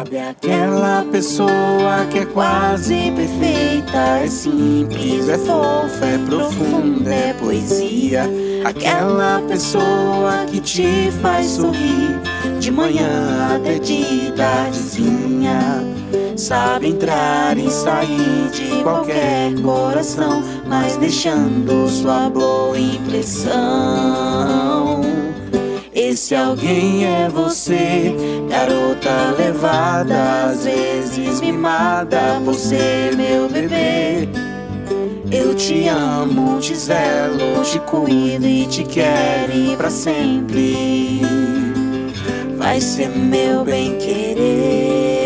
Sabe aquela pessoa que é quase perfeita, é simples, é fofa, é profunda, é poesia. Aquela pessoa que te faz sorrir de manhã até de tardezinha. Sabe entrar e sair de qualquer coração, mas deixando sua boa impressão. Esse alguém é você, garota levada, às vezes mimada por ser meu bebê. Eu te amo, te zelo, te cuido e te quero pra sempre. Vai ser meu bem-querer.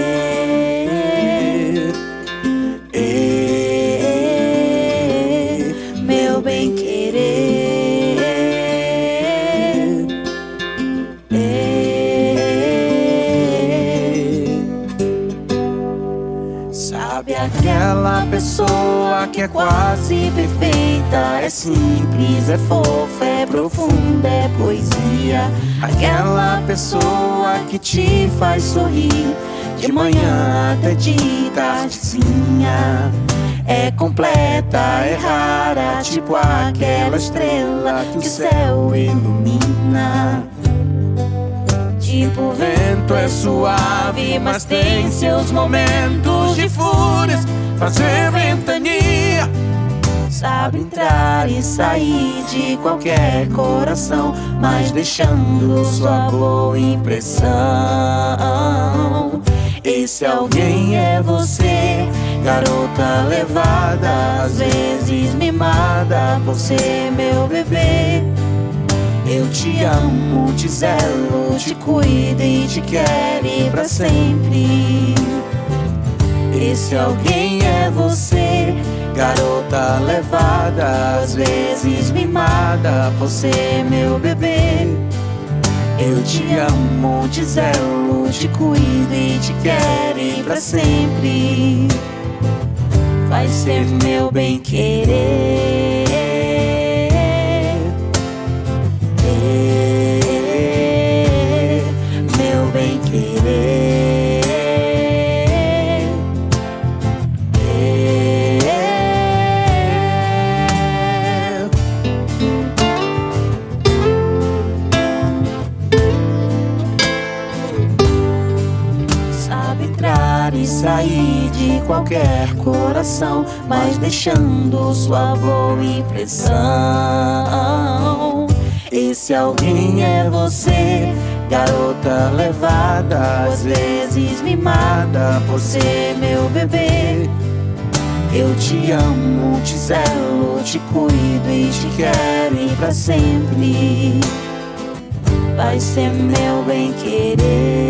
Meu bem-querer. Sabe aquela pessoa que é quase perfeita, é simples, é fofa, é profunda, é poesia. Aquela pessoa que te faz sorrir de manhã até de tardezinha. É completa, é rara, tipo aquela estrela que o céu ilumina. Tipo o vento é suave, mas tem seus momentos de fúrias, fazer ventania. Sabe entrar e sair de qualquer coração, mas deixando sua boa impressão. Esse alguém é você, garota levada, às vezes mimada por ser meu bebê. Eu te amo, te zelo, te cuido e te quero pra sempre. Esse alguém é você, garota levada, às vezes mimada por ser meu bebê. Eu te amo, te zelo, te cuido e te quero pra sempre. Vai ser meu bem-querer. Meu bem-querer. Sabe entrar e sair de qualquer coração, mas deixando sua boa impressão. Esse alguém é você, garota levada, às vezes mimada por ser meu bebê. Eu te amo, te zelo, te cuido e te quero pra sempre. Vai ser meu bem-querer.